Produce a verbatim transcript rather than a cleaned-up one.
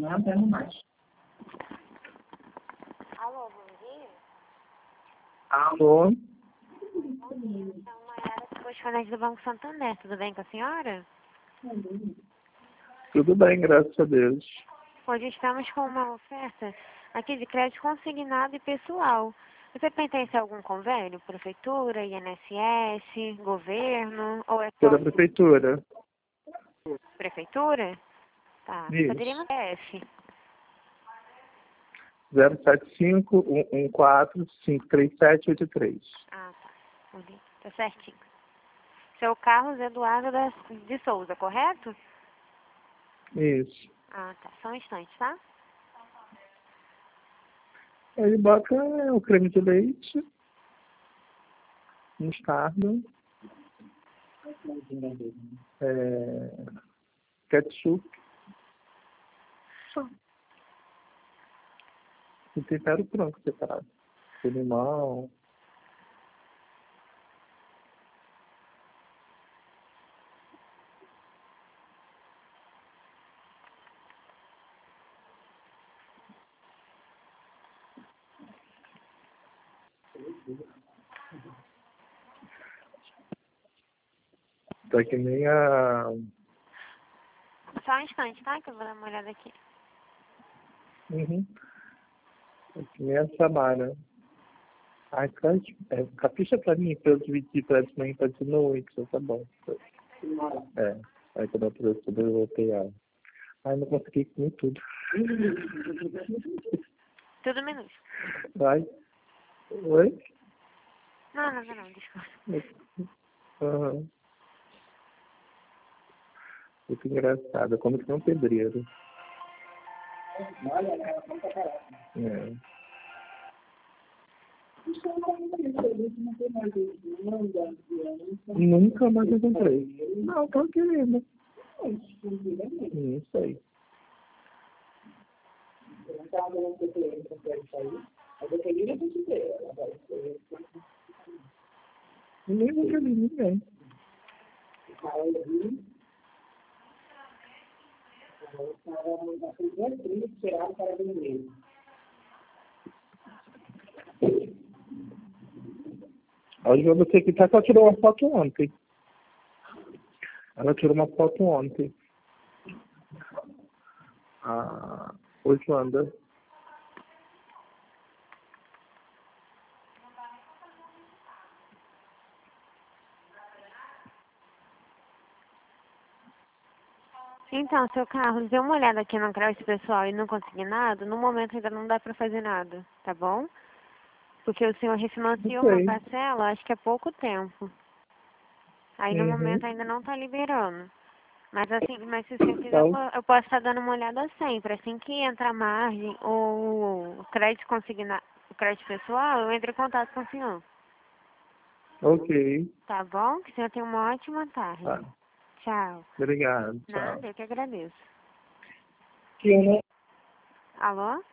Amanhã temos mais. Alô, bom dia. Alô? Bom dia, então, Maiara, correspondente do Banco Santander. Tudo bem com a senhora? Tudo bem, graças a Deus. Hoje estamos com uma oferta aqui de crédito consignado e pessoal. Você pertence a algum convênio? Prefeitura, I N S S, governo ou é só... Pela prefeitura. Prefeitura? Tá. Isso. Poderia no P F. zero sete cinco, um um quatro, cinco três sete, oito três. Ah, tá. Entendi. Tá certinho. Seu Carlos Eduardo da, de Souza, correto? Isso. Ah, tá. Só um instante, tá? Ele bota o creme de leite, mostarda, é, ketchup, só. E tempero pronto, separado. Com limão. Tá que nem a... Só um instante, tá? Que eu vou dar uma olhada aqui. Uhum. Tá que nem a Samara. Ai, traz, é, capricha pra mim, pra eu dividir pra de manhã pra de noite, tá bom. É, aí quando eu trouxe tudo eu vou pegar. Ai, não consegui comer tudo. Tudo menos. Vai. Oi? Não, não, não, não, desculpa. Aham. Muito engraçado, como que é um pedreiro. É. Nunca mais encontrei. Não, tô querendo. Não sei. Nem nunca vi ninguém. Hoje você que tá, só tirou uma foto ontem. Ela tirou uma foto ontem. Ah, hoje anda. Então, seu Carlos, dê uma olhada aqui no crédito pessoal e não consegui nada. No momento ainda não dá pra fazer nada, tá bom? Porque o senhor refinanciou uma Ok. parcela, acho que há pouco tempo. Aí no Uhum. momento ainda não tá liberando. Mas assim, mas se você quiser, eu Então, po- eu posso estar dando uma olhada sempre. Assim que entra a margem ou o crédito consignado, o crédito pessoal, eu entro em contato com o senhor. ok. Tá bom? Que o senhor tenha uma ótima tarde. Tá. Tchau. Obrigado. Tchau. Nada, eu que agradeço. Que eu não Alô?